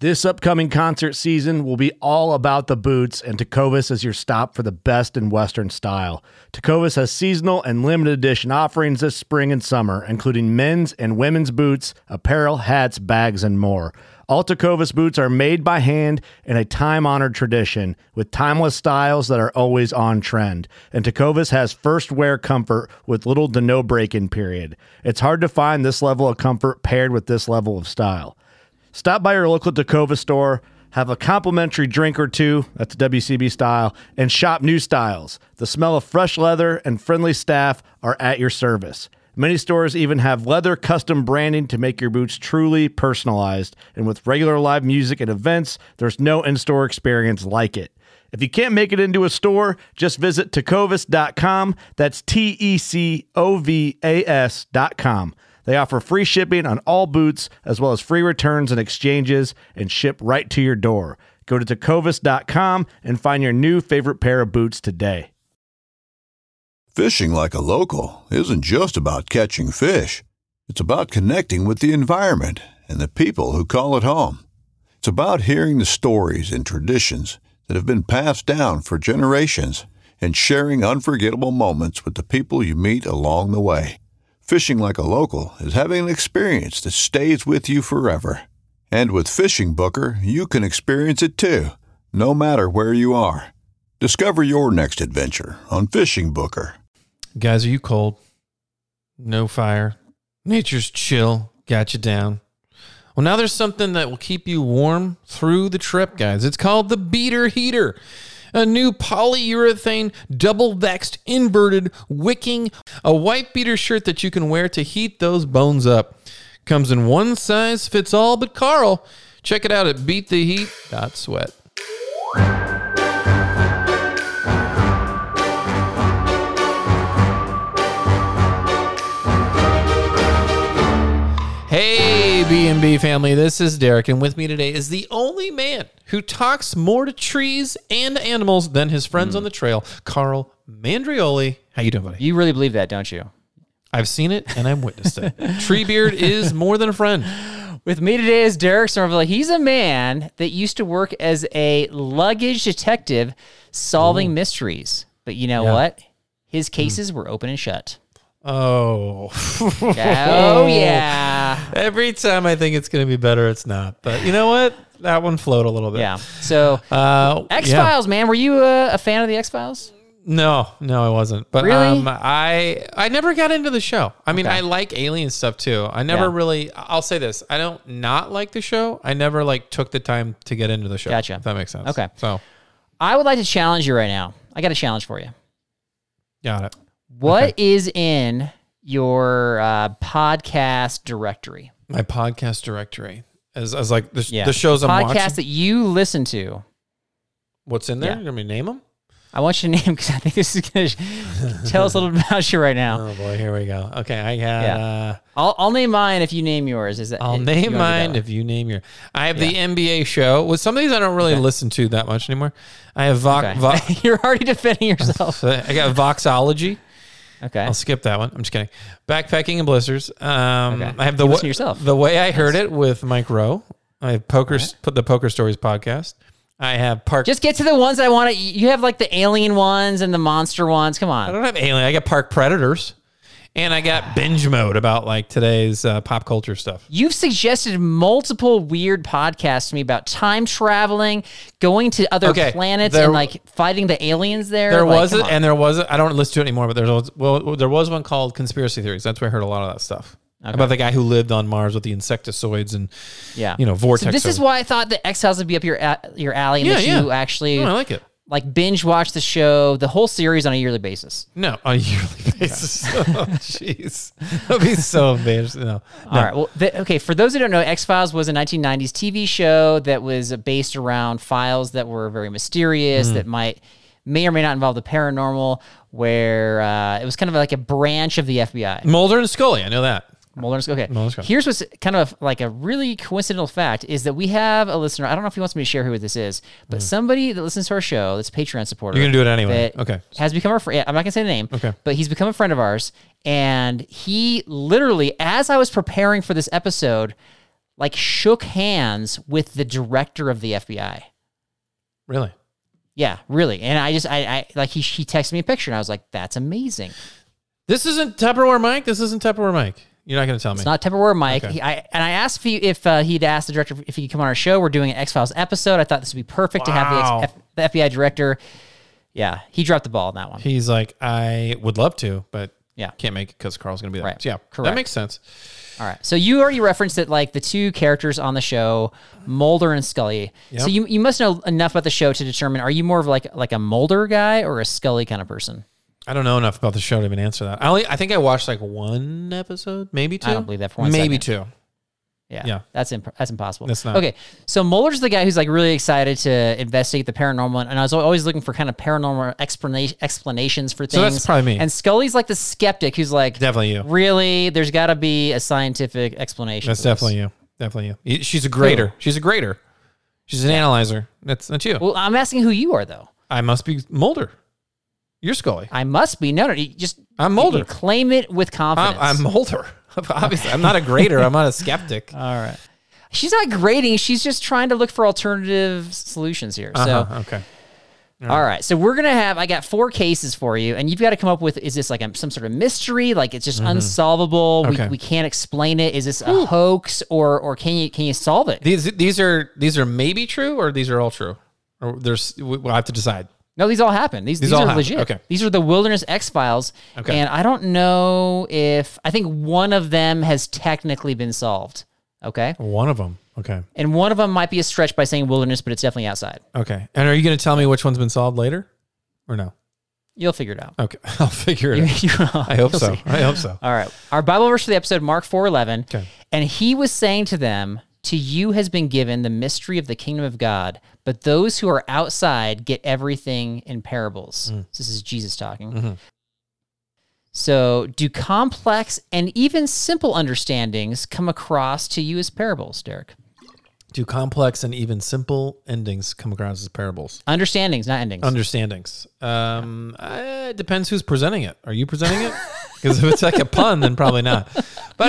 This upcoming concert season will be all about the boots, and Tecovas is your stop for the best in Western style. Tecovas has seasonal and limited edition offerings this spring and summer, including men's and women's boots, apparel, hats, bags, and more. All Tecovas boots are made by hand in a time-honored tradition with timeless styles that are always on trend. And Tecovas has first wear comfort with little to no break-in period. It's hard to find this level of comfort paired with this level of style. Stop by your local Tecovas store, have a complimentary drink or two, that's WCB style, and shop new styles. The smell of fresh leather and friendly staff are at your service. Many stores even have leather custom branding to make your boots truly personalized. And with regular live music and events, there's no in-store experience like it. If you can't make it into a store, just visit tecovas.com. That's TECOVAS.com. They offer free shipping on all boots, as well as free returns and exchanges, and ship right to your door. Go to tecovas.com and find your new favorite pair of boots today. Fishing like a local isn't just about catching fish. It's about connecting with the environment and the people who call it home. It's about hearing the stories and traditions that have been passed down for generations and sharing unforgettable moments with the people you meet along the way. Fishing like a local is having an experience that stays with you forever. And with Fishing Booker, you can experience it too, no matter where you are. Discover your next adventure on Fishing Booker. Guys, are you cold? No fire. Nature's chill. Got you down. Well, now there's something that will keep you warm through the trip, guys. It's called the Beater Heater. A new polyurethane, double-vexed, inverted, wicking, a white beater shirt that you can wear to heat those bones up. Comes in one size, fits all but Carl. Check it out at beattheheat.sweat. Hey, B&B family, this is Derek, and with me today is the only man who talks more to trees and animals than his friends on the trail, Carl Mandrioli. How you doing, buddy? You really believe that, don't you? I've seen it, and I've witnessed it. Treebeard is more than a friend. With me today is Derek Somerville. He's a man that used to work as a luggage detective solving mysteries. But you know what? His cases were open and shut. Oh. Oh, yeah. Every time I think it's going to be better, it's not. But you know what? That one flowed a little bit. Yeah. So, X-Files, man. Were you a fan of the X-Files? No, I wasn't. But really? I never got into the show. I mean, I like alien stuff too. I never really, I'll say this. I don't not like the show. I never took the time to get into the show. Gotcha. If that makes sense. Okay. So I would like to challenge you right now. I got a challenge for you. Got it. What is in your podcast directory? My podcast directory as like the shows I'm watching. Podcast that you listen to. What's in there? Yeah. You want me to name them? I want you to name because I think this is going to tell us a little bit about you right now. Oh boy, here we go. Okay, I got. I'll name mine if you name yours. I'll name mine if you name your. I have the NBA show. With some of these, I don't really listen to that much anymore. I have You're already defending yourself. I got Voxology. Okay. I'll skip that one. I'm just kidding. Backpacking and Blisters. I have yourself. The Way I Heard It with Mike Rowe. I have the Poker Stories podcast. I have Park. Just get to the ones I want to. You have the alien ones and the monster ones. Come on. I don't have alien. I got Park Predators. And I got Binge Mode about today's pop culture stuff. You've suggested multiple weird podcasts to me about time traveling, going to other planets, and fighting the aliens there. There was it. I don't listen to it anymore, but there was one called Conspiracy Theories. That's where I heard a lot of that stuff. Okay. About the guy who lived on Mars with the insectoids and vortex. So this is why I thought the X-Files would be up your alley, and that you actually I like it. Binge watch the show, the whole series on a yearly basis. No, on a yearly basis. Oh, jeez. That'd be so embarrassing. No. All right. Well, for those who don't know, X-Files was a 1990s TV show that was based around files that were very mysterious, that may or may not involve the paranormal, where it was kind of like a branch of the FBI. Mulder and Scully, I know that. Mulder and Scully. Okay. Here's what's kind of a really coincidental fact is that we have a listener. I don't know if he wants me to share who this is, but somebody that listens to our show, that's a Patreon supporter. You're going to do it anyway. Okay. Has become our friend. I'm not going to say the name. Okay. But he's become a friend of ours. And he literally, as I was preparing for this episode, like shook hands with the director of the FBI. Really? Yeah, really. And I like he texted me a picture and I was like, that's amazing. This isn't Tupperware Mike? This isn't Tupperware Mike. You're not going to tell me. It's not Tupperware Mike. Okay. I asked if he'd asked the director if he could come on our show. We're doing an X-Files episode. I thought this would be perfect to have the FBI director. Yeah, he dropped the ball on that one. He's like, I would love to, but Yeah. can't make it because Carl's going to be there. Right. So, yeah, Correct. that makes sense. All right. So you already referenced that, like, the two characters on the show, Mulder and Scully. Yep. So you must know enough about the show to determine, are you more of like a Mulder guy or a Scully kind of person? I don't know enough about the show to even answer that. I think I watched like one episode, maybe two. I don't believe that for one Maybe second. two. Yeah. That's impossible. That's not. Okay. So Mulder's the guy who's like really excited to investigate the paranormal, and I was always looking for kind of paranormal explanations for things. So that's probably me. And Scully's like the skeptic who's like, Definitely you. really, there's got to be a scientific explanation. That's for this. definitely you. Definitely you. She's a grader. She's a grader. She's an analyzer. That's you. Well, I'm asking who you are, though. I must be Mulder. You're Scully. I must be. No, you just I'm Mulder. you claim it with confidence. I'm Mulder. Obviously, I'm not a grader. I'm not a skeptic. All right. She's not grading. She's just trying to look for alternative solutions here. So, Okay. all right. So I got 4 cases for you, and you've got to come up with, is this like some sort of mystery? Like it's just unsolvable. Okay. We can't explain it. Is this a hoax or can you solve it? These are maybe true, or these are all true, or we'll have to decide. No, these all happen. These all are happen. legit. Okay. These are the Wilderness X-Files. Okay. And I don't know I think one of them has technically been solved. Okay. One of them. Okay. And one of them might be a stretch by saying wilderness, but it's definitely outside. Okay. And are you going to tell me which one's been solved later, or no? You'll figure it out. Okay. I'll figure it out. I hope You'll so. see. I hope so. All right. Our Bible verse for the episode, Mark 4:11. Okay. And he was saying to them, to you has been given the mystery of the kingdom of God, but those who are outside get everything in parables. This is Jesus talking. So do complex and even simple understandings come across to you as parables, Derek? Do complex and even simple endings come across as parables? Understandings, not endings. Understandings. It depends who's presenting it. Are you presenting it? Because if it's like a pun, then probably not. But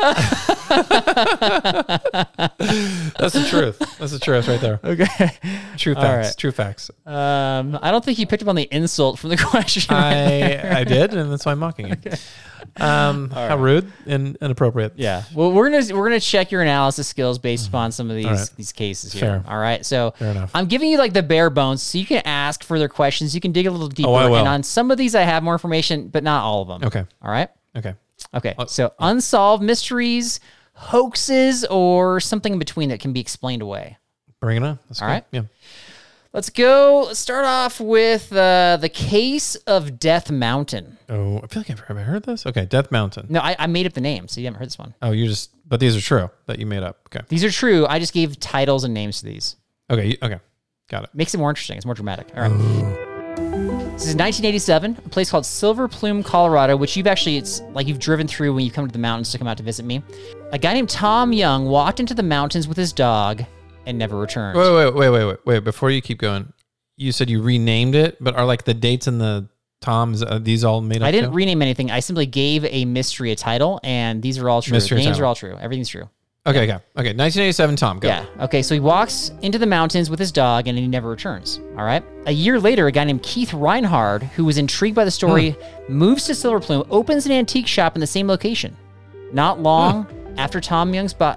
that's the truth. That's the truth right there. Okay. True facts. All right. True facts. I don't think you picked up on the insult from the question. I did, and that's why I'm mocking you. How rude and inappropriate. Yeah. Well, we're gonna check your analysis skills based upon some of these cases here. Fair. All right. So Fair enough. I'm giving you like the bare bones, so you can ask further questions. You can dig a little deeper. I will. And on some of these, I have more information, but not all of them. Okay. All right. Okay. Okay. So unsolved mysteries, hoaxes, or something in between that can be explained away. Bring it on. That's All good. right. Yeah. Let's go. Let's start off with the case of Death Mountain. Oh, I feel like have I heard this? Okay. Death Mountain. No, I made up the name, so you haven't heard this one. Oh, but these are true that you made up. Okay. These are true. I just gave titles and names to these. Okay. Okay. Got it. Makes it more interesting. It's more dramatic. All right. This is 1987, a place called Silver Plume, Colorado, which it's like you've driven through when you come to the mountains to come out to visit me. A guy named Tom Young walked into the mountains with his dog and never returned. Wait. Before you keep going, you said you renamed it, but are like the dates and the Toms, these all made up? I didn't too? rename anything. I simply gave a mystery a title, and these are all true. Mystery Names title. are all true. Everything's true. Okay. 1987 Tom, go. Yeah. Okay. So he walks into the mountains with his dog and he never returns. All right. A year later, a guy named Keith Reinhard, who was intrigued by the story, moves to Silver Plume, opens an antique shop in the same location. Not long after Tom Young's body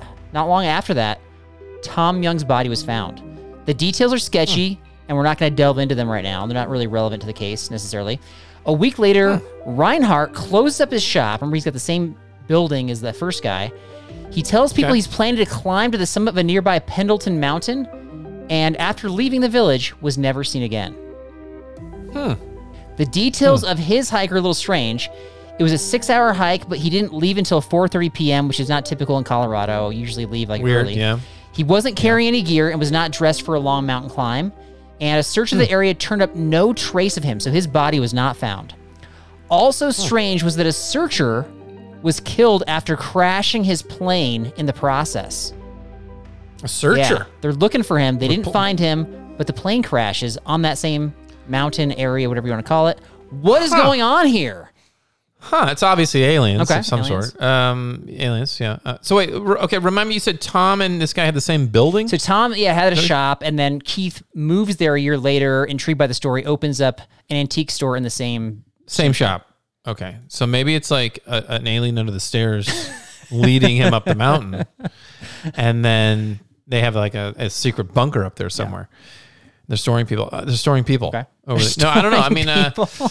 was found. The details are sketchy, and we're not going to delve into them right now. They're not really relevant to the case necessarily. A week later, Reinhardt closes up his shop. Remember, he's got the same building as the first guy. He tells people he's planning to climb to the summit of a nearby Pendleton Mountain, and after leaving the village, was never seen again. The details of his hike are a little strange. It was a 6-hour hike, but he didn't leave until 4:30 p.m., which is not typical in Colorado. You usually leave like Weird, early. yeah. He wasn't carrying any gear and was not dressed for a long mountain climb. And a search of the area turned up no trace of him, so his body was not found. Also strange was that a searcher was killed after crashing his plane in the process. A searcher? Yeah, they're looking for him. They didn't find him, but the plane crashes on that same mountain area, whatever you want to call it. What is going on here? It's obviously aliens Okay, of some aliens. sort. Aliens, yeah. So wait, okay, remind me, you said Tom and this guy had the same building? So Tom, had a shop, and then Keith moves there a year later, intrigued by the story, opens up an antique store in the same. Same shop. Okay. So maybe it's like an alien under the stairs leading him up the mountain. And then they have like a secret bunker up there somewhere. They're storing people. Okay. Over there. No, I don't know. I mean,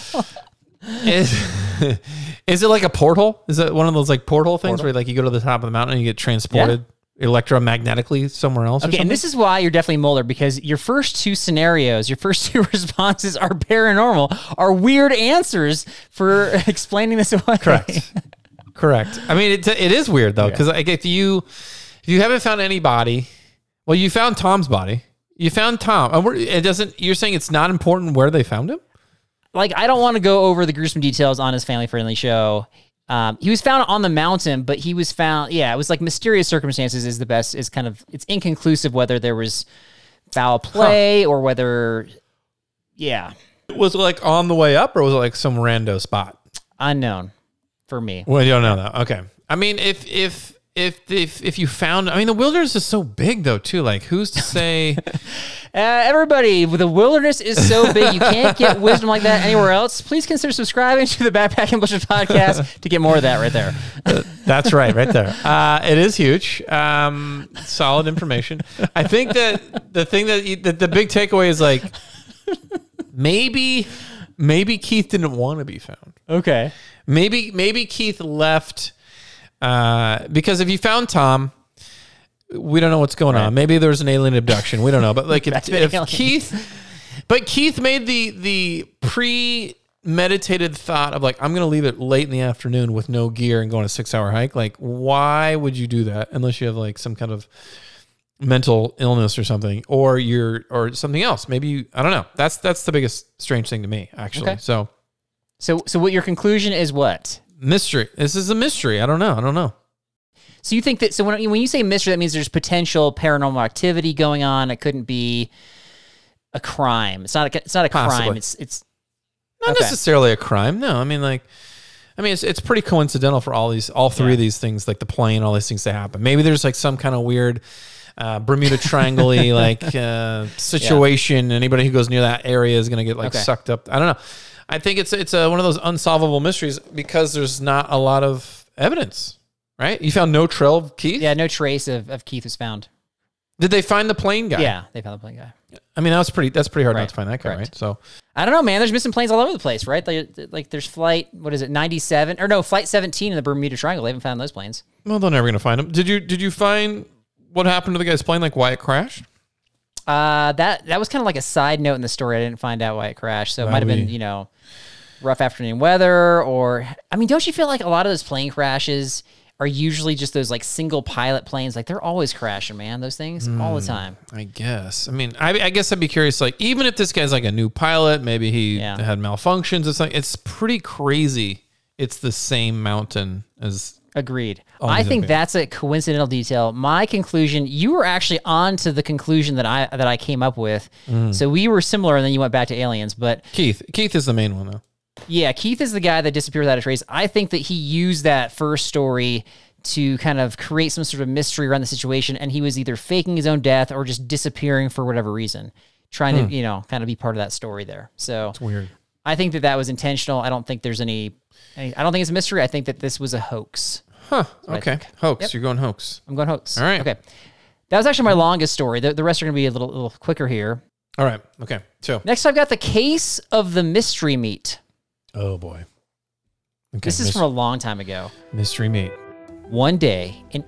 is it like a portal? Is it one of those like portal things where like you go to the top of the mountain and you get transported electromagnetically somewhere else? Okay, and this is why you're definitely Mulder, because your first two scenarios, your first two responses are paranormal, are weird answers for explaining this away. Correct. I mean, it is weird though, because like if you haven't found any body, well, you found Tom's body. You found Tom. It doesn't. You're saying it's not important where they found him? Like, I don't want to go over the gruesome details on his family-friendly show. He was found on the mountain, but he was found. Yeah, it was like mysterious circumstances is the best. Is kind of, it's inconclusive whether there was foul play or whether. Yeah. Was it like on the way up, or was it like some rando spot? Unknown for me. Well, you don't know that. Okay. I mean, if you found, I mean, the wilderness is so big though too. Like, who's to say? Everybody, the wilderness is so big, you can't get wisdom like that anywhere else. Please consider subscribing to the Backpacking Bullshit podcast to get more of that right there. That's right there. It is huge. Solid information. I think that the thing that the big takeaway is like, maybe Keith didn't want to be found. Okay. Maybe Keith left because if you found Tom, we don't know what's going on. Maybe there's an alien abduction. We don't know. But like if Keith made the premeditated thought of like, I'm going to leave it late in the afternoon with no gear and go on a 6-hour hike. Like, why would you do that unless you have like some kind of mental illness or something, or something else? Maybe I don't know. That's the biggest strange thing to me, actually. Okay. So what your conclusion is? What mystery? This is a mystery. I don't know. So you think that, so when you say mystery, that means there's potential paranormal activity going on. It couldn't be a crime. It's not a Possibly. crime. It's not necessarily a crime. No, I mean it's pretty coincidental for all three of these things, like the plane, all these things to happen. Maybe there's like some kind of weird Bermuda Triangle-y like situation. Anybody who goes near that area is going to get like sucked up. I don't know. I think it's one of those unsolvable mysteries because there's not a lot of evidence. Right? You found no trail of Keith? Yeah, no trace of Keith was found. Did they find the plane guy? Yeah, they found the plane guy. I mean, that's pretty hard not to find that guy, right? So I don't know, man. There's missing planes all over the place, right? Like there's flight 97 or no, flight 17 in the Bermuda Triangle. They haven't found those planes. Well, they're never going to find them. Did you find what happened to the guy's plane, like why it crashed? That was kind of like a side note in the story. I didn't find out why it crashed. So it might have been, rough afternoon weather, or I mean, don't you feel like a lot of those plane crashes are usually just those like single pilot planes? Like they're always crashing, man. Those things all the time. I guess. I mean, I guess I'd be curious. Like, even if this guy's like a new pilot, maybe he had malfunctions. It's pretty crazy. It's the same mountain as. Agreed. I think that's a coincidental detail. My conclusion, you were actually on to the conclusion that I came up with. So we were similar, and then you went back to aliens. But Keith is the main one though. Yeah, Keith is the guy that disappeared without a trace. I think that he used that first story to kind of create some sort of mystery around the situation, and he was either faking his own death or just disappearing for whatever reason, trying to, kind of be part of that story there. So it's weird. I think that was intentional. I don't think there's I don't think it's a mystery. I think that this was a hoax. Huh. Okay. Hoax. Yep. You're going hoax. I'm going hoax. All right. Okay. That was actually my longest story. The rest are going to be a little quicker here. All right. Okay. So next, I've got the case of the mystery meat. Oh boy. Okay, this is from a long time ago. Mystery meat. One day in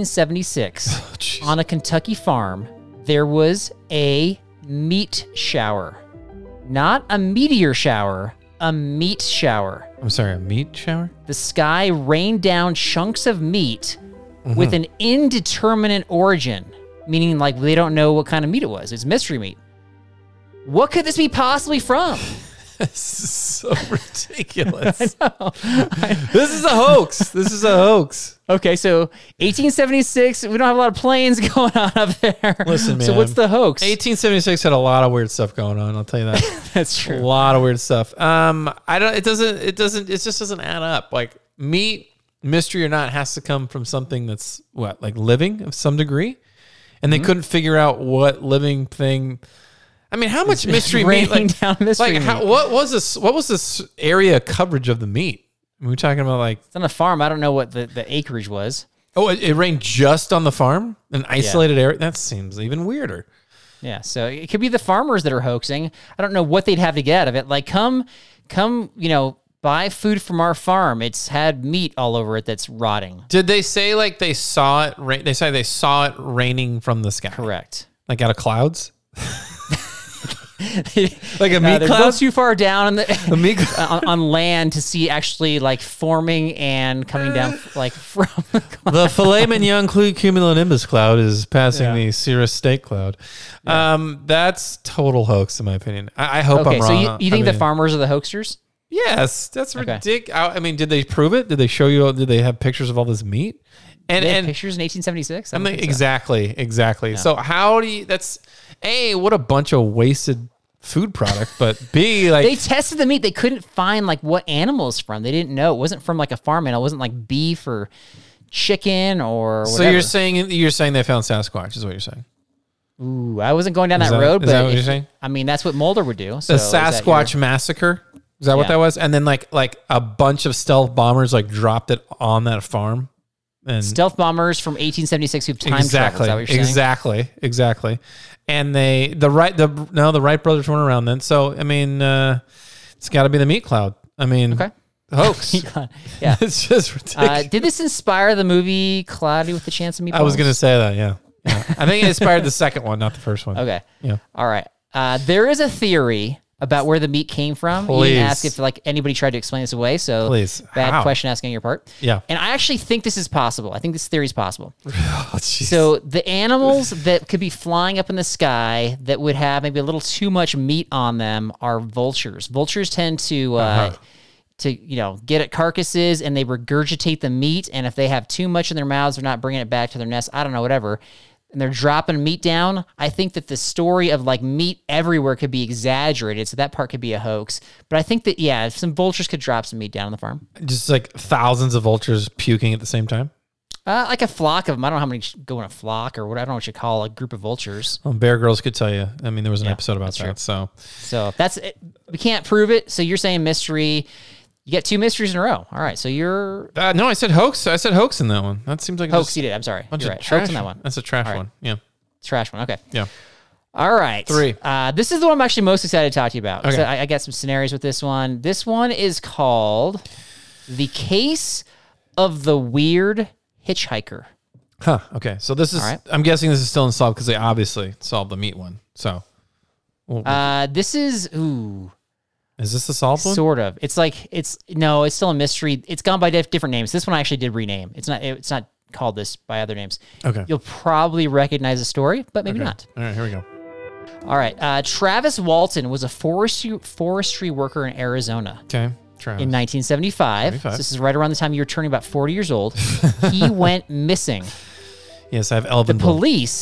1876, on a Kentucky farm, there was a meat shower. Not a meteor shower, a meat shower. I'm sorry, a meat shower? The sky rained down chunks of meat with an indeterminate origin, meaning like they don't know what kind of meat it was. It's mystery meat. What could this be possibly from? This is so ridiculous. This is a hoax. This is a hoax. Okay, so 1876, we don't have a lot of planes going on up there. Listen, man. So what's the hoax? 1876 had a lot of weird stuff going on. I'll tell you that. That's A true. lot of weird stuff. It just doesn't add up. Like meat, mystery or not, has to come from something that's like living of some degree. And they couldn't figure out what living thing. I mean, how much mystery meat? Raining down mystery meat. What was this? What was this area coverage of the meat? We're talking about like. It's on a farm. I don't know what the acreage was. Oh, it rained just on the farm, an isolated area. That seems even weirder. Yeah, so it could be the farmers that are hoaxing. I don't know what they'd have to get out of it. Like, come, buy food from our farm. It's had meat all over it that's rotting. Did they say like they saw it? They say they saw it raining from the sky. Correct. Like out of clouds. Like a meat They're cloud. go too far down on the A meat on land to see actually like forming and coming down like from. The filet mignon cumulonimbus cloud is passing the Cirrus steak cloud. That's total hoax in my opinion. I hope Okay, I'm so wrong. you think the farmers are the hoaxers? Yes, that's Okay. ridiculous. I mean, did they prove it? Did they show you? Did they have pictures of all this meat? They had pictures in 1876. I mean, exactly. So how do you? That's A, what a bunch of wasted food product, but B, like They tested the meat. They couldn't find like what animal it's from. They didn't know. It wasn't from like a farm animal. It wasn't like beef or chicken or whatever. so you're saying they found Sasquatch is what you're saying. Ooh, I wasn't going down Is that that- road, is but that what you're saying? I mean, that's what Mulder would do. So The is that Sasquatch massacre. Is that what Yeah. that was? And then like a bunch of stealth bombers like dropped it on that farm. And stealth bombers from 1876 who've time traveled. Is that what you're saying? Exactly. And the Wright brothers weren't around then. So I mean, it's got to be the meat cloud. I mean, Okay. hoax. Yeah. It's just ridiculous. Did this inspire the movie Cloudy with a Chance of Meatballs? I was going to say that. Yeah. I think it inspired the second one, not the first one. Okay. Yeah. All right. There is a theory about where the meat came from. You Please. didn't ask if like anybody tried to explain this away. So Please. bad How? question asking on your part. Yeah. And I actually think this is possible. I think this theory is possible. Oh, jeez. So the animals that could be flying up in the sky that would have maybe a little too much meat on them are vultures. Vultures tend to get at carcasses and they regurgitate the meat. And if they have too much in their mouths, they're not bringing it back to their nest. I don't know, whatever. And they're dropping meat down. I think that the story of like meat everywhere could be exaggerated. So that part could be a hoax. But I think that, yeah, some vultures could drop some meat down on the farm. just like thousands of vultures puking at the same time. Like a flock of them. I don't know how many go in a flock or what. I don't know what you call a group of vultures. Well, Bear Grylls could tell you. I mean, there was an Yeah, episode about that's that. true. So So that's it. We can't prove it. So you're saying mystery. You get two mysteries in a row. All right. So you're no, I said hoax. I said hoax in that one. That seems like hoax. just You did. I'm sorry. a bunch You're of right. trash. Hoax on that one. That's a trash All right. one. Yeah. Trash one. Okay. Yeah. All right. 3. This is the one I'm actually most excited to talk to you about. Okay. So I got some scenarios with this one. This one is called The Case of the Weird Hitchhiker. Huh. Okay. So this is. All right. I'm guessing this is still unsolved because they obviously solved the meat one. So. This is Is this the solved one? sort of. It's like it's still a mystery. It's gone by different names. This one I actually did rename. It's not called this by other names. Okay. You'll probably recognize the story, but maybe not. All right. Here we go. All right. Travis Walton was a forestry worker in Arizona. Okay. Travis. In 1975, so this is right around the time you were turning about 40 years old, he went missing. Yes, I have Elvin. The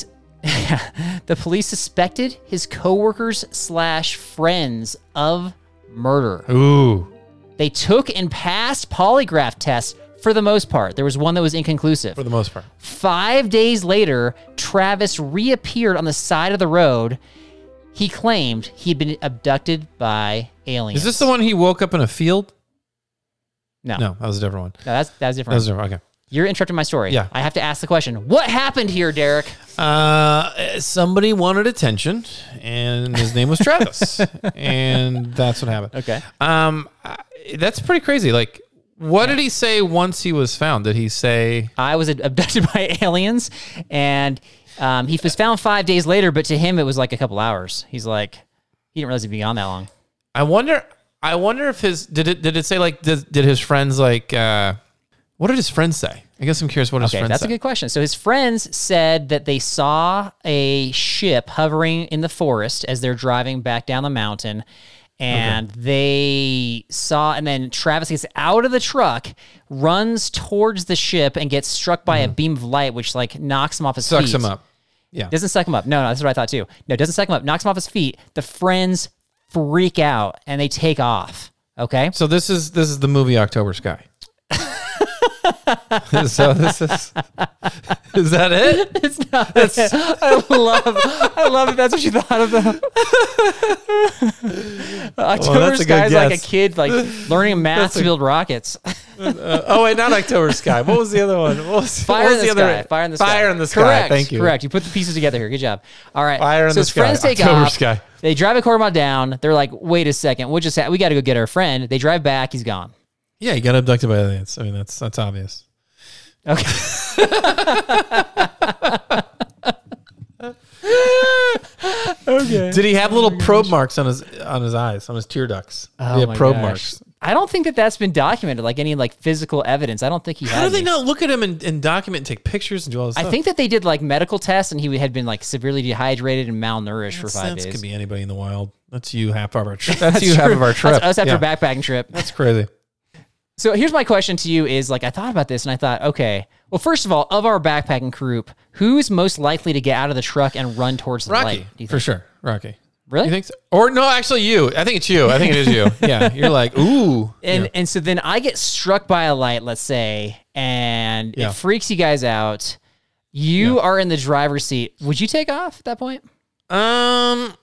police suspected his coworkers / friends of murder. Ooh. They took and passed polygraph tests for the most part. There was one that was inconclusive. For the most part. 5 days later, Travis reappeared on the side of the road. He claimed he'd been abducted by aliens. Is this the one he woke up in a field? No. No, that was a different one. No, that's That different. was different. Okay. You're interrupting my story. Yeah. I have to ask the question. What happened here, Derek? Somebody wanted attention, and his name was Travis, and that's what happened. Okay. That's pretty crazy. Like, what did he say once he was found? Did he say? I was abducted by aliens, and he was found 5 days later, but to him, it was like a couple hours. He's like, he didn't realize he'd be gone that long. I wonder if his did it say like did his friends like what did his friends say? I guess I'm curious what his friends That's said. a good question. So his friends said that they saw a ship hovering in the forest as they're driving back down the mountain, And they saw, and then Travis gets out of the truck, runs towards the ship, and gets struck by a beam of light, which like knocks him off his feet. Sucks him up. Yeah. Doesn't suck him up. No, that's what I thought too. No, doesn't suck him up. Knocks him off his feet. The friends freak out and they take off. Okay. So this is the movie October Sky. So this is that it? It's not. I love it. That's what you thought of them. October that's a Sky good is like a guess. kid like learning math to build rockets. Oh wait, not October Sky. What was the other one? Fire in the sky. Fire in the sky. Fire in the sky. Correct. Thank you. Correct. You put the pieces together here. Good job. All right. Fire in so the his sky. friends take October off. Sky. They drive a quarter mile down. They're like, wait a second. We got to go get our friend. They drive back. He's gone. Yeah, he got abducted by aliens. I mean, that's obvious. Okay. Okay. Did he have little probe marks on his eyes, on his tear ducts? Did he have my probe gosh. marks? I don't think that's been documented, like any like physical evidence. I don't think he had How do they any. not look at him and document and take pictures and do all this I stuff? think that they did like medical tests and he had been like severely dehydrated and malnourished for 5 days. That could be anybody in the wild. That's you half of our trip. That's you half of our trip. That's us after Yeah. a backpacking trip. That's crazy. So here's my question to you is like, I thought about this and I thought, okay, well, first of all, of our backpacking group, who's most likely to get out of the truck and run towards the light? Rocky, Do you for think? sure. Rocky. Really? You think so? Or no, actually you. I think it's you. I think it is you. Yeah. You're like, ooh. And so then I get struck by a light, let's say, and Yeah. it freaks you guys out. You are in the driver's seat. Would you take off at that point? I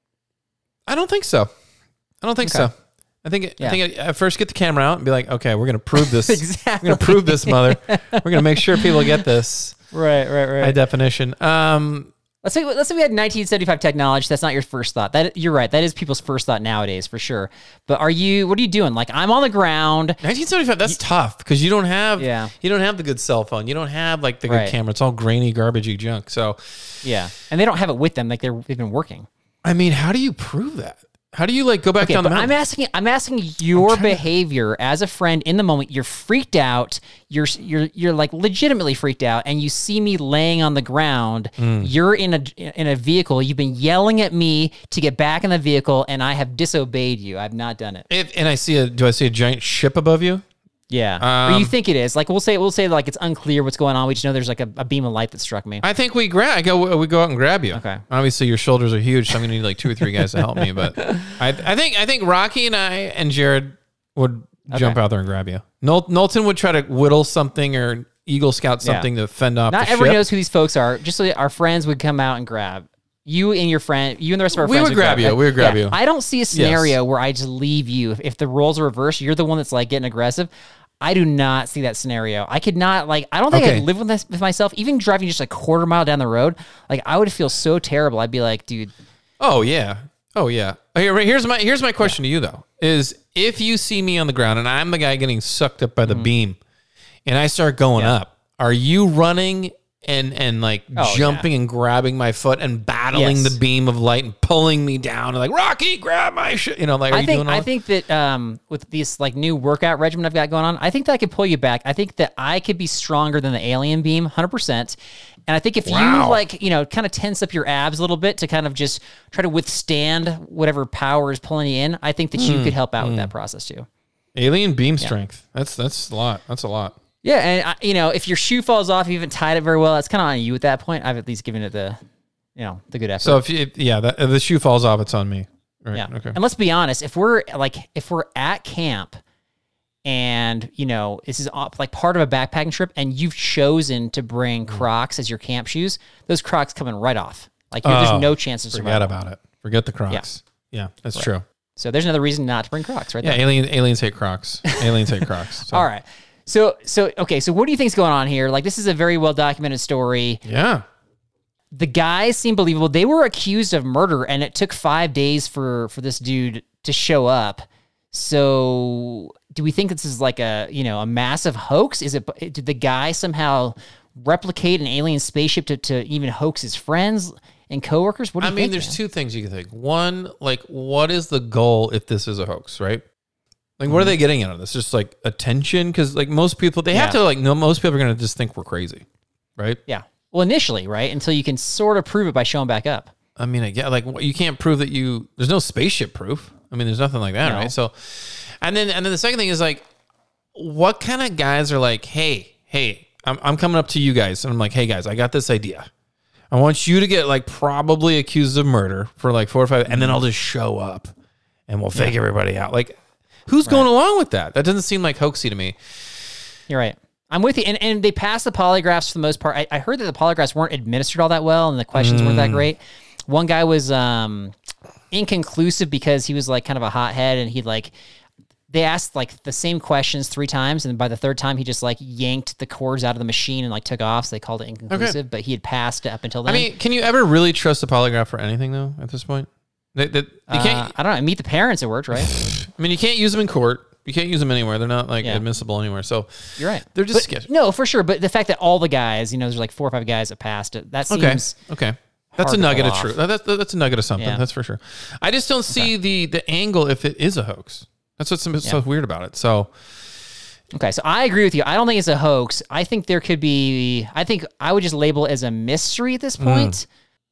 don't think so. I don't think Okay. so. I think Yeah. I first get the camera out and be like, okay, we're gonna prove this. Exactly. We're gonna prove this, mother. We're gonna make sure people get this Right. high definition. Let's say we had 1975 technology. That's not your first thought. That you're right. That is people's first thought nowadays for sure. But what are you doing? Like I'm on the ground. 1975. That's tough because you don't have Yeah. you don't have the good cell phone. You don't have like the good Right. camera. It's all grainy, garbagey junk. So, Yeah, and they don't have it with them. Like they've been working. I mean, how do you prove that? How do you like go back Okay, down the but mountain? I'm asking your behavior as a friend in the moment. You're freaked out. You're like legitimately freaked out, and you see me laying on the ground. You're in a vehicle. You've been yelling at me to get back in the vehicle, and I have disobeyed you. I've not done it. Do I see a giant ship above you? Yeah, or you think it is? Like we'll say like it's unclear what's going on. We just know there's like a beam of light that struck me. I think we go out and grab you. Okay. Obviously, your shoulders are huge, so I'm gonna need like 2 or 3 guys to help me. But I think Rocky and I and Jared would jump out there and grab you. Knowlton would try to whittle something or Eagle Scout something to fend off. Not the everyone ship. knows who these folks are. Just so our friends would come out and grab. You and your friend, you and the rest of our We friends would grab you. We would grab you. I don't see a scenario where I just leave you. If the roles are reversed, you're the one that's like getting aggressive. I do not see that scenario. I could not I don't think I'd live with this with myself. Even driving just a quarter mile down the road, like I would feel so terrible. I'd be like, dude. Oh yeah. Here's my question to you though: is if you see me on the ground and I'm the guy getting sucked up by the beam, and I start going up, are you running and like jumping and grabbing my foot and battling Yes. the beam of light and pulling me down and like Rocky, grab my shit? You know, like are you doing all I that? think that with this like new workout regimen I've got going on, I think that I could pull you back. I think that I could be stronger than the alien beam, 100%. And I think if you kind of tense up your abs a little bit to kind of just try to withstand whatever power is pulling you in, I think that you could help out with that process too. Alien beam strength. That's a lot. That's a lot. Yeah, and if your shoe falls off, you haven't tied it very well. That's kind of on you at that point. I've at least given it the good effort. So if the shoe falls off, it's on me. Right. Yeah. Okay. And let's be honest, if we're at camp and, this is like part of a backpacking trip and you've chosen to bring Crocs as your camp shoes, those Crocs coming right off. Like there's no chance of survival. Forget about it. Forget the Crocs. Yeah, that's true. So there's another reason not to bring Crocs right Yeah, there. aliens hate Crocs. Aliens hate Crocs. So. All right. So what do you think's going on here? Like this is a very well documented story. Yeah. The guys seem believable. They were accused of murder, and it took 5 days for this dude to show up. So, do we think this is like a massive hoax? Did the guy somehow replicate an alien spaceship to even hoax his friends and coworkers? What do you think? There's 2 things you can think. One, like, what is the goal if this is a hoax, right? Like, what are they getting out of this? Just like attention? Because like most people, they have to most people are going to just think we're crazy, right? Yeah. Well, initially, right? Until you can sort of prove it by showing back up. I mean, I get like you can't prove that there's no spaceship proof. I mean, there's nothing like that, No. right? So, and then the second thing is like, what kind of guys are like, hey, I'm coming up to you guys, and I'm like, hey guys, I got this idea. I want you to get like probably accused of murder for like 4 or 5, and then I'll just show up, and we'll fake everybody out. Like, who's going along with that? That doesn't seem like hoaxy to me. You're right. I'm with you. And they passed the polygraphs for the most part. I heard that the polygraphs weren't administered all that well, and the questions weren't that great. One guy was inconclusive because he was like kind of a hothead, and they asked like the same questions 3 times, and by the 3rd time he just like yanked the cords out of the machine and like took off, so they called it inconclusive, but he had passed up until then. I mean, can you ever really trust a polygraph for anything though at this point? You can't, I don't know. Meet the parents, it worked, right? I mean, you can't use them in court. You can't use them anywhere. They're not like admissible anywhere. So You're right. They're just But, no, for sure. But the fact that all the guys, there's like 4 or 5 guys that passed it, that seems okay. That's hard a to nugget pull of truth. off. That's a nugget of something. Yeah. That's for sure. I just don't see the angle if it is a hoax. That's what's so weird about it. So Okay, so I agree with you. I don't think it's a hoax. I think there could be. I think I would just label it as a mystery at this point.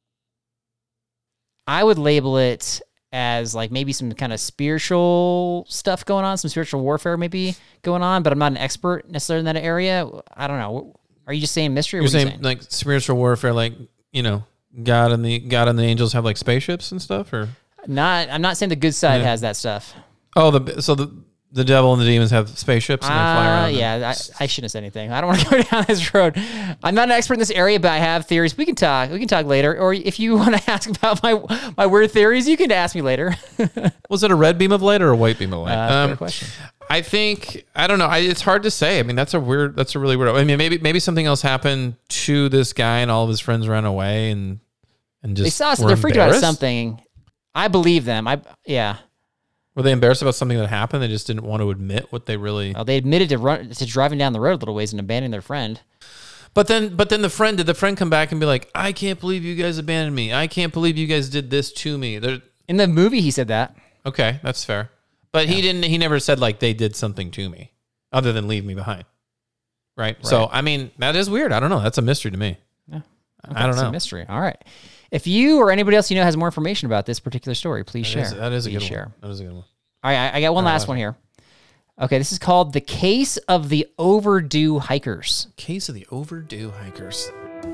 I would label it as like maybe some kind of spiritual stuff going on, some spiritual warfare maybe going on, but I'm not an expert necessarily in that area. I don't know. Are you just saying mystery? Or you're what are you saying like spiritual warfare, like God and the angels have like spaceships and stuff, or I'm not saying the good side has that stuff. oh the devil and the demons have spaceships and they fly around. Yeah, I shouldn't have said anything. I don't want to go down this road. I'm not an expert in this area, but I have theories. We can talk later. Or if you want to ask about my weird theories, you can ask me later. Was it a red beam of light or a white beam of light? Fair question. I think I don't know. It's hard to say. I mean, that's a really weird. I mean, maybe something else happened to this guy and all of his friends ran away and just They saw us. were They're freaked out at embarrassed? something. I believe them. Were they embarrassed about something that happened? They just didn't want to admit what they really. They admitted to driving down the road a little ways and abandoning their friend. But then did the friend come back and be like, "I can't believe you guys abandoned me. I can't believe you guys did this to me." In the movie, he said that. Okay, that's fair. But he didn't. He never said like they did something to me, other than leave me behind. Right. So I mean, that is weird. I don't know. That's a mystery to me. Yeah. I don't It's know. a mystery. All right. If you or anybody else has more information about this particular story, please share. That is a Please good share. one. That is a good one. All right, I got one last one here. Okay, this is called The Case of the Overdue Hikers. Case of the overdue hikers.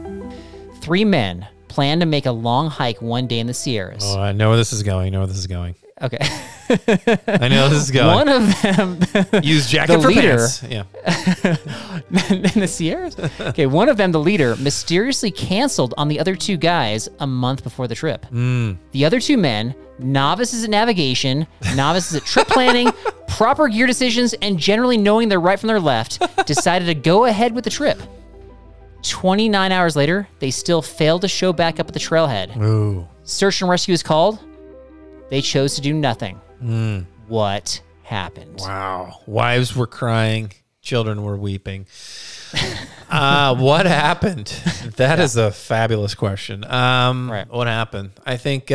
3 men plan to make a long hike one day in the Sierras. Oh, I know where this is going. Okay. I know this is going. One of them, Use jacket the for leader- pants. Yeah. in the Sierras? Okay, one of them, the leader, mysteriously canceled on the other 2 guys a month before the trip. The other 2 men, novices at navigation, novices at trip planning, proper gear decisions, and generally knowing their right from their left, decided to go ahead with the trip. 29 hours later, they still failed to show back up at the trailhead. Ooh. Search and rescue is called. They chose to do nothing. What happened? Wow. Wives were crying. Children were weeping. What happened? That is a fabulous question. Right. What happened? I think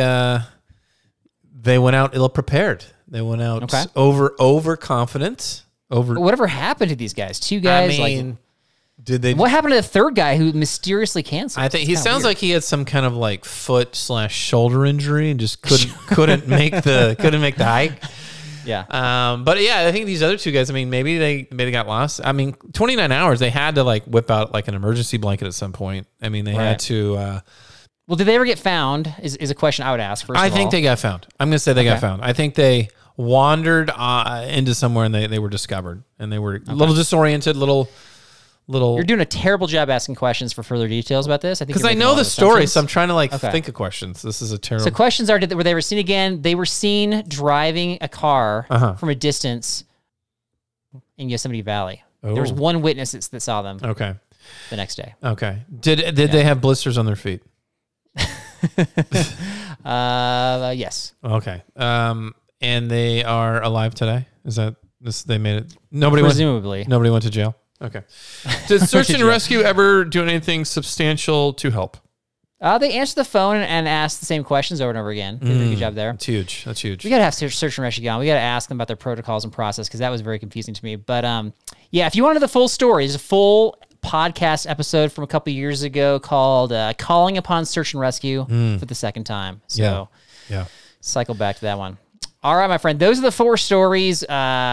they went out ill-prepared. They went out overconfident. Whatever happened to these guys? 2 guys. I mean, did they? What happened to the 3rd guy who mysteriously canceled? I think he sounds like he had some kind of like foot/shoulder injury and just couldn't make the hike. Yeah. But yeah, I think these other 2 guys, I mean, maybe they got lost. I mean, 29 hours, they had to like whip out like an emergency blanket at some point. I mean, they had to. Well, did they ever get found? Is a question I would ask first. I think they got found. I'm going to say they got found. I think they wandered into somewhere and they were discovered and they were a little disoriented, little. You're doing a terrible job asking questions for further details about this. I think Because you're I making a know lot the of story, assumptions. so I'm trying to like think of questions. This is a terrible. So questions are: were they ever seen again? They were seen driving a car from a distance in Yosemite Valley. There was Oh. one witness that saw them Okay. the next day. Okay. Did they have blisters on their feet? Yes. Okay. And they are alive today. Is that this? They made it. Nobody Presumably. went to jail. Okay. Did search and rescue ever do anything substantial to help? They answered the phone and asked the same questions over and over again. They did a good job there. That's huge. That's huge. We got to have search and rescue on. We got to ask them about their protocols and process because that was very confusing to me. But yeah, if you wanted the full story, there's a full podcast episode from a couple years ago called "Calling Upon Search and Rescue" for the second time. So Yeah. cycle back to that one. All right, my friend. Those are the 4 stories.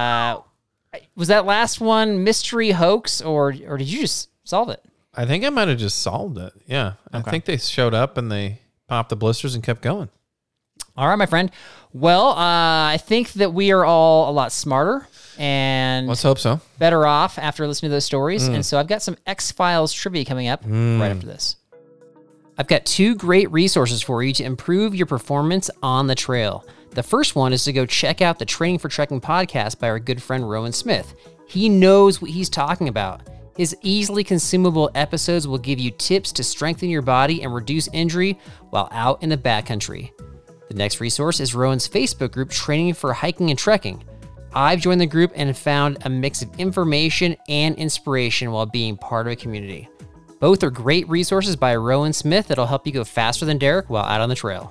Was that last one mystery hoax, or did you just solve it? I think I might have just solved it. Yeah. I think they showed up and they popped the blisters and kept going. All right, my friend. Well, I think that we are all a lot smarter and Let's hope so. better off after listening to those stories. And so I've got some X-Files trivia coming up right after this. I've got 2 great resources for you to improve your performance on the trail. The first one is to go check out the Training for Trekking podcast by our good friend Rowan Smith. He knows what he's talking about. His easily consumable episodes will give you tips to strengthen your body and reduce injury while out in the backcountry. The next resource is Rowan's Facebook group, Training for Hiking and Trekking. I've joined the group and found a mix of information and inspiration while being part of a community. Both are great resources by Rowan Smith that'll help you go faster than Derek while out on the trail.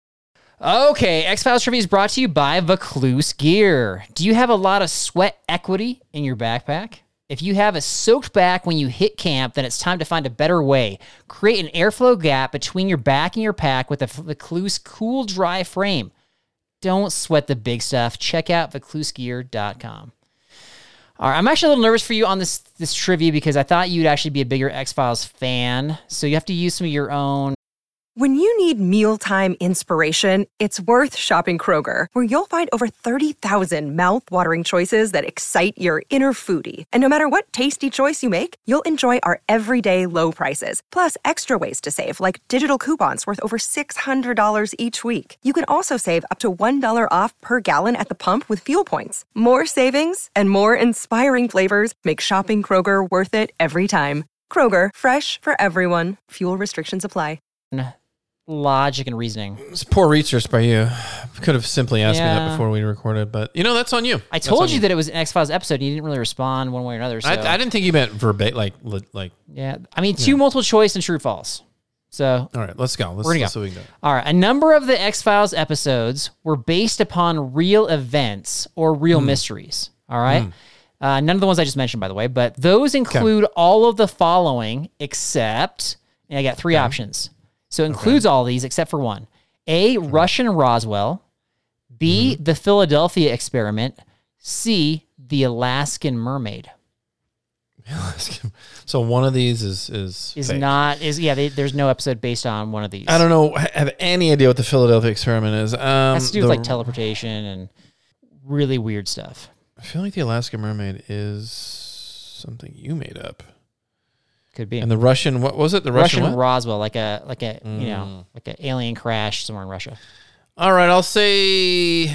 Okay, X-Files Trivia is brought to you by Vaucluse Gear. Do you have a lot of sweat equity in your backpack? If you have a soaked back when you hit camp, then it's time to find a better way. Create an airflow gap between your back and your pack with a Vaucluse Cool Dry frame. Don't sweat the big stuff. Check out vauclusegear.com. All right, I'm actually a little nervous for you on this trivia because I thought you'd actually be a bigger X-Files fan. So you have to use some of your own. When you need mealtime inspiration, it's worth shopping Kroger, where you'll find over 30,000 mouth-watering choices that excite your inner foodie. And no matter what tasty choice you make, you'll enjoy our everyday low prices, plus extra ways to save, like digital coupons worth over $600 each week. You can also save up to $1 off per gallon at the pump with fuel points. More savings and more inspiring flavors make shopping Kroger worth it every time. Kroger, fresh for everyone. Fuel restrictions apply. Logic and reasoning. It's poor research by you. Could have simply asked me that before we recorded, but that's on you. I told you that it was an X-Files episode. And you didn't really respond one way or another. So. I didn't think you meant verbatim, like. Yeah, I mean, 2 multiple choice and true false. So. All right, let's go. We're gonna go. See what we can do. All right, a number of the X-Files episodes were based upon real events or real mysteries. All right. None of the ones I just mentioned, by the way, but those include all of the following except. And I got 3 options. So it includes all these except for one. A, Russian Roswell. B, the Philadelphia experiment. C, the Alaskan mermaid. So one of these is fake. There's no episode based on one of these. I don't know. Have any idea what the Philadelphia experiment is? It has to do with like teleportation and really weird stuff. I feel like the Alaskan mermaid is something you made up. Could be. And the Russian, what was it? The Russian Roswell, like a an alien crash somewhere in Russia. All right, I'll say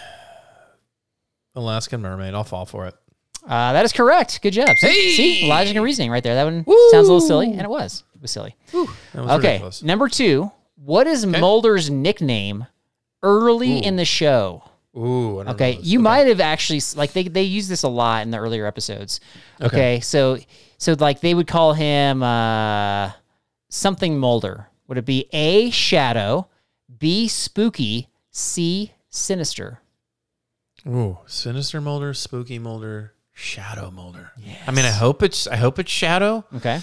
Alaskan mermaid. I'll fall for it. That is correct. Good job. See, logic and reasoning right there. That one sounds a little silly, and it was. It was silly. That was okay, ridiculous. Number 2. What is Mulder's nickname early in the show? Ooh. I don't Okay, know this. you might have actually they use this a lot in the earlier episodes. Okay, so like they would call him something Mulder. Would it be A, Shadow, B, Spooky, C, Sinister? Ooh, Sinister Mulder, Spooky Mulder, Shadow Mulder. Yes. I mean, I hope it's Shadow. Okay.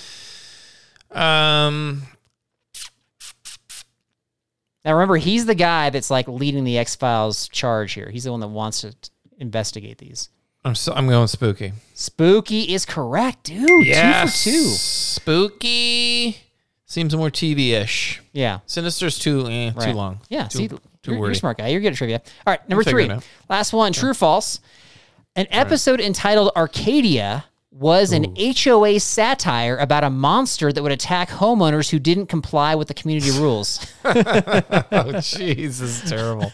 Now remember, he's the guy that's like leading the X-Files charge here. He's the one that wants to investigate these. I'm going Spooky. Spooky is correct, dude. Yes. 2 for 2. Spooky seems more TV-ish. Yeah. Sinister's too long. Yeah. Too You're wordy. a smart guy. You're good at trivia. All right, number 3. figuring it out. Last one, true or false. An episode entitled Arcadia was an HOA satire about a monster that would attack homeowners who didn't comply with the community rules. Oh, jeez, this is terrible.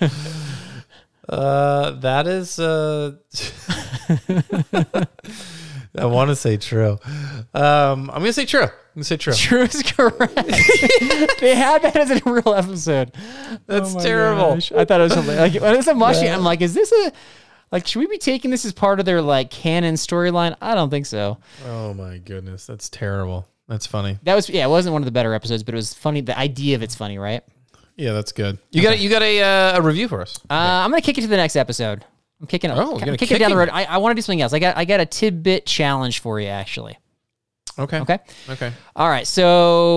That is. I want to say true. I'm going to say true. True is correct. They had that as a real episode. That's terrible. Gosh. I thought it was something like as I'm watching, I'm like, is this should we be taking this as part of their like canon storyline? I don't think so. Oh my goodness, that's terrible. That's funny. That was it wasn't one of the better episodes, but it was funny. The idea of it's funny, right? Yeah, that's good. You got a review for us. I'm gonna kick it to the next episode. I'm kicking it. Oh, I'm kicking it down the road. I want to do something else. I got a tidbit challenge for you, actually. Okay. Okay. Okay. All right. So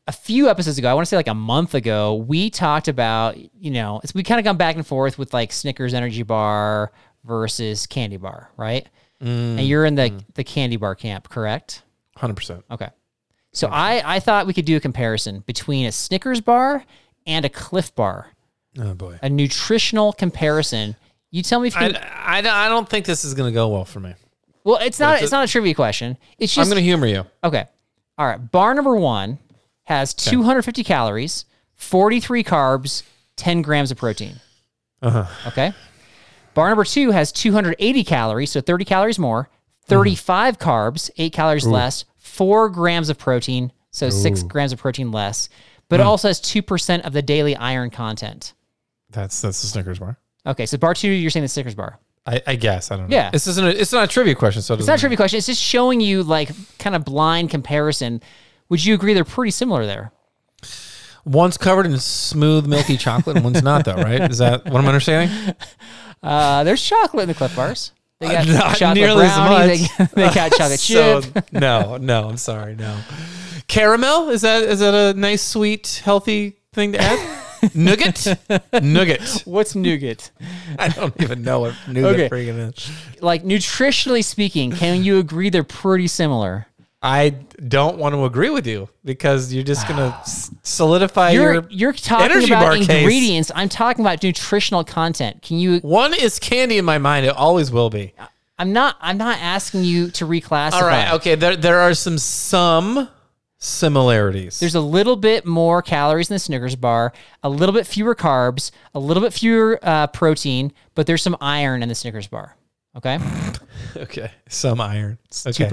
a few episodes ago, I want to say like a month ago, we talked about, we kind of gone back and forth with like Snickers energy bar versus candy bar, right? And you're in the candy bar camp, correct? 100%. Okay. So I thought we could do a comparison between a Snickers bar and a Cliff bar. Oh boy. A nutritional comparison. You tell me if you... I don't think this is going to go well for me. Well, it's not a trivia question. It's just... I'm going to humor you. Okay. All right. Bar number 1 has 250 calories, 43 carbs, 10 grams of protein. Okay. Bar number 2 has 280 calories, so 30 calories more, 35 carbs, 8 calories less, 4 grams of protein, so 6 grams of protein less, but it also has 2% of the daily iron content. That's the Snickers bar. Okay, so bar 2, you're saying the Snickers bar. I guess. I don't know. Yeah. It's not a trivia question, so it's not a trivia question. It's just showing you like kind of blind comparison. Would you agree they're pretty similar there? One's covered in smooth, milky chocolate, and one's not, though, right? Is that what I'm understanding? There's chocolate in the Cliff Bars. They got not chocolate nearly brownie. as much. They got chocolate chip. No, I'm sorry, no. Caramel, is that a nice, sweet, healthy thing to add? Nougat. What's nougat? I don't even know what nougat freaking is. Like nutritionally speaking, can you agree they're pretty similar? I don't want to agree with you because you're just going to solidify you're talking energy about bar ingredients. case. I'm talking about nutritional content. Can you? One is candy in my mind. It always will be. I'm not asking you to reclassify. All right. Okay. There are some similarities. There's a little bit more calories in the Snickers bar, a little bit fewer carbs, a little bit fewer protein, but there's some iron in the Snickers bar. Okay. Okay. Some iron. Okay.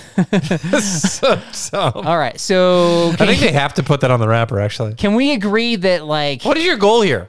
2%. All right. So I think they have to put that on the wrapper, actually. Can we agree that like... What is your goal here?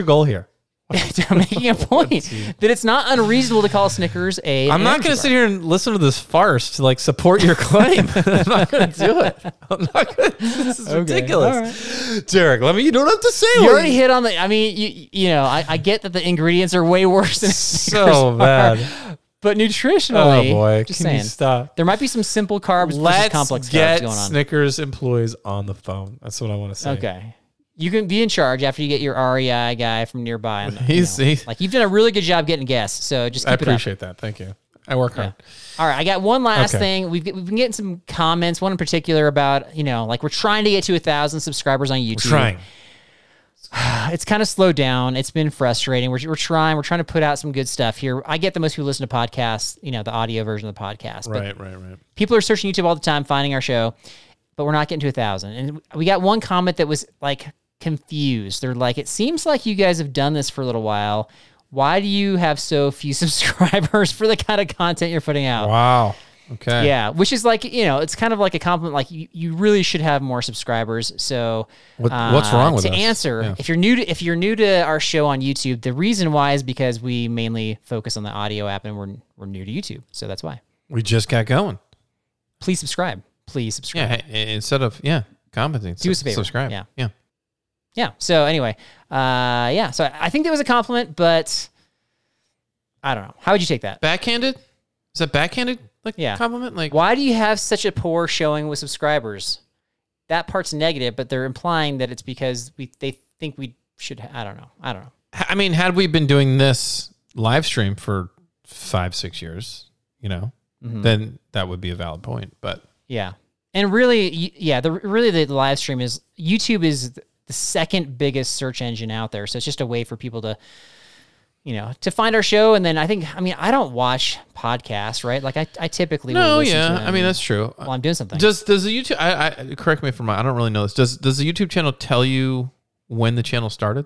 I'm making a point that it's not unreasonable to call Snickers a... I'm not going to sit here and listen to this farce to like support your claim. I'm not going to do it. This is ridiculous. Right. Derek, you don't have to say You already hit on the... I mean, I get that the ingredients are way worse than Snickers so bad. But nutritionally... Oh boy, just can saying, you stop? There might be some simple carbs versus complex carbs going on. Snickers employees on the phone. That's what I want to say. Okay. You can be in charge after you get your REI guy from nearby. And, he's you've done a really good job getting guests, so just keep it up. I appreciate that. Thank you. I work hard. All right, I got one last thing. We've been getting some comments, one in particular about, like we're trying to get to 1,000 subscribers on YouTube. We're trying. It's kind of slowed down. It's been frustrating. We're trying. We're trying to put out some good stuff here. I get that most people listen to podcasts, the audio version of the podcast. Right. People are searching YouTube all the time, finding our show, but we're not getting to 1,000. And we got one comment that was like confused. They're like, it seems like you guys have done this for a little while. Why do you have so few subscribers for the kind of content you're putting out? Wow. Okay. Yeah, which is like, it's kind of like a compliment. Like you really should have more subscribers. So what's wrong with to us? answer, if you're new to our show on YouTube, the reason why is because we mainly focus on the audio app and we're new to YouTube. So that's why. We just got going. Please subscribe. Yeah. Instead of commenting, do us a favor. Subscribe. Yeah. So anyway, So I think that was a compliment, but I don't know. How would you take that? Backhanded? Is that backhanded? Compliment? Like, why do you have such a poor showing with subscribers? That part's negative, but they're implying that it's because they think we should. I don't know. I mean, had we been doing this live stream for 5-6 years, then that would be a valid point. But yeah, and really, the live stream is YouTube is the second biggest search engine out there, so it's just a way for people to. To find our show, and then I don't watch podcasts, right? Like I typically will listen to them. I mean that's true. While I'm doing something. Does the YouTube? I correct me if I'm wrong. I don't really know this. Does the YouTube channel tell you when the channel started?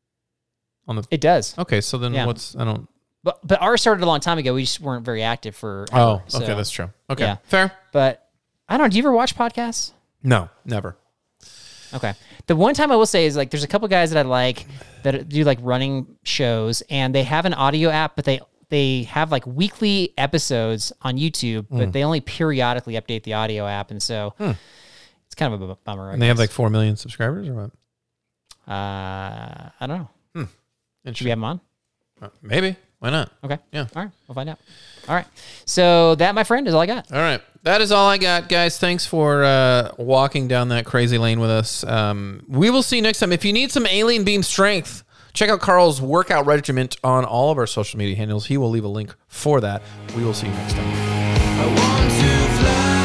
It does. Okay, so then I don't. But ours started a long time ago. We just weren't very active for. Okay, that's true. Okay, fair. But I don't know. Do you ever watch podcasts? No, never. Okay. The one time I will say is there's a couple guys that I like that do running shows, and they have an audio app, but they have weekly episodes on YouTube, but they only periodically update the audio app, and so it's kind of a bummer. And they have 4 million subscribers or what? I don't know. Interesting. Should we have them on? Maybe. Why not? Okay. Yeah. All right. We'll find out. All right. So that, my friend, is all I got. All right. That is all I got, guys. Thanks for walking down that crazy lane with us. We will see you next time. If you need some alien beam strength, check out Carl's workout regiment on all of our social media handles. He will leave a link for that. We will see you next time. I want to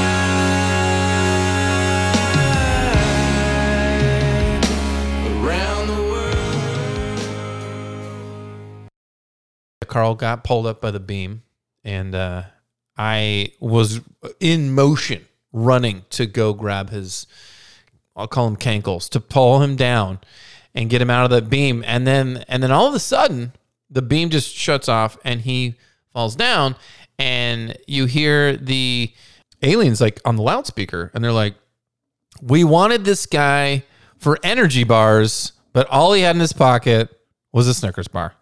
fly around the world. Carl got pulled up by the beam, and I was in motion running to go grab his, I'll call him cankles, to pull him down and get him out of the beam. And then all of a sudden, the beam just shuts off and he falls down, and you hear the aliens like on the loudspeaker, and they're like, we wanted this guy for energy bars, but all he had in his pocket was a Snickers bar.